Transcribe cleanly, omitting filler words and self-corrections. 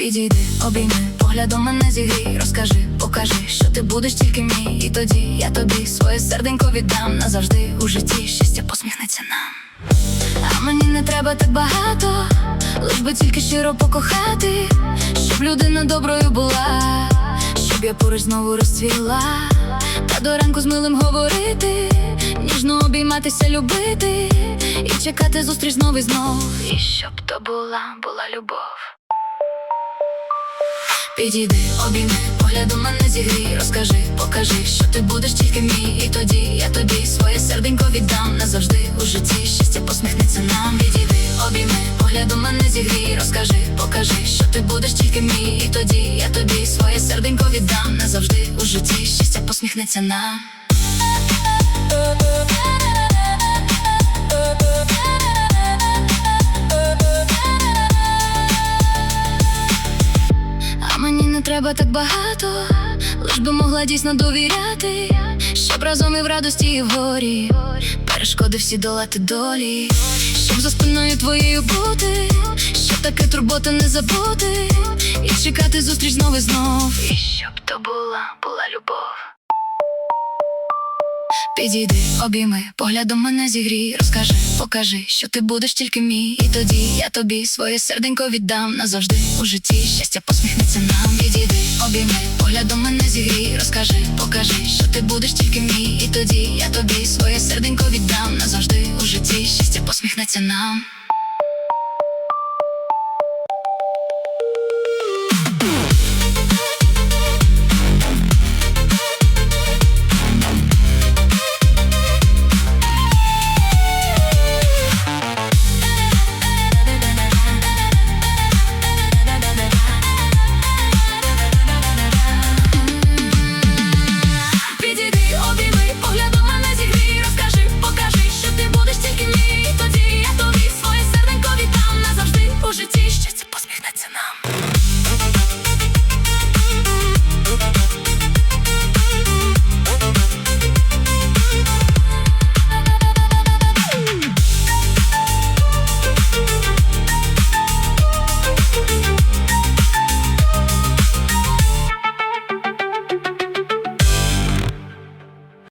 Підійди, обійми, поглядом мене зігрій. Розкажи, покажи, що ти будеш тільки мій. І тоді я тобі своє серденько віддам. Назавжди у житті щастя посміхнеться нам. А мені не треба так багато, лиш би тільки щиро покохати, щоб людина доброю була, щоб я поруч знову розцвіла, та до ранку з милим говорити, ніжно обійматися, любити і чекати зустріч знов і знов. І щоб то була любов. Підійди, обійми, поглядом мене зігрій. Розкажи, покажи, що ти будеш тільки мій. І тоді я тобі своє серденько віддам. Назавжди у житті щастя посміхнеться нам. Підійди, обійми, поглядом мене зігрій. Розкажи, покажи, що ти будеш тільки мій. І тоді я тобі своє серденько віддам. Назавжди у житті щастя посміхнеться нам. Мені не треба так багато, лиш би могла дійсно довіряти, щоб разом і в радості, і в горі перешкоди всі долати долі, щоб за спиною твоєю бути, щоб таке турбота не забути, і чекати зустріч знов і знов, і щоб то була любов. Підійди, обійми, поглядом мене зігрій. Розкажи, покажи, що ти будеш тільки мій. І тоді я тобі своє серденько віддам. Назавжди у житті щастя посміхнеться нам. Підійди, обійми, поглядом мене зігрій. Розкажи, покажи, що ти будеш тільки мій. І тоді я тобі своє серденько віддам. Назавжди у житті щастя посміхнеться нам.